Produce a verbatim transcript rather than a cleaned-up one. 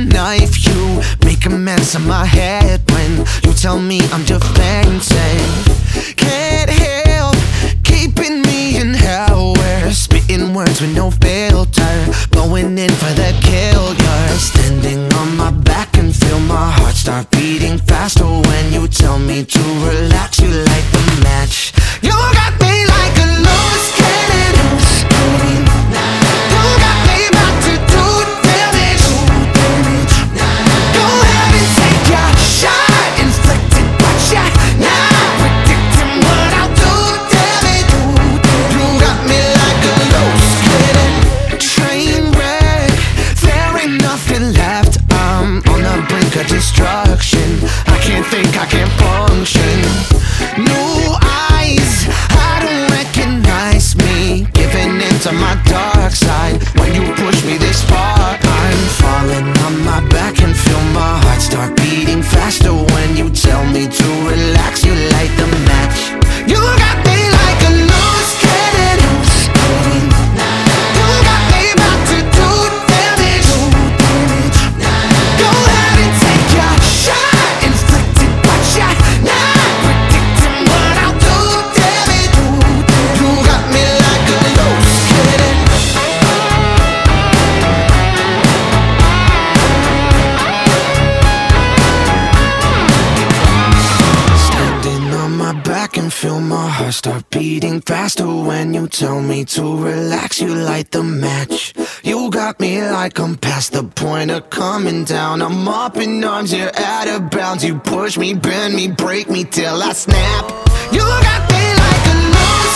knife. You make a mess of my head when you tell me I'm defensive. Can't help keeping me in hell. We're spitting words with no filter, going in for the kill. You're standing on my back and feel my heart start beating faster when you tell me to relax. You light the match. You got me like a loose cannon. You got me about to do damage. Go ahead and take your shot, inflicted but you're not predicting what I'll do. Damn it, you got me like a loose cannon. Train wreck, there ain't nothing left. I'm on the brink of destruction. I can't think, I can't function. New eyes, I don't recognize me. Giving into my dark side when you push me this far. I'm falling on my back and feel my heart start beating faster when you tell me to relax. You light the match. You got me like a loose cannon. You got me about to do damage. Go ahead and take your shot, inflicted but you're not predicting what I'll do. Damn it, you got me like a loose cannon. Standing on my back and feel my heart start beating faster when you tell me to relax. You light the match. You got me like I'm past the point of coming down. I'm up in arms, you're out of bounds. You push me, bend me, break me till I snap. You got me like a loose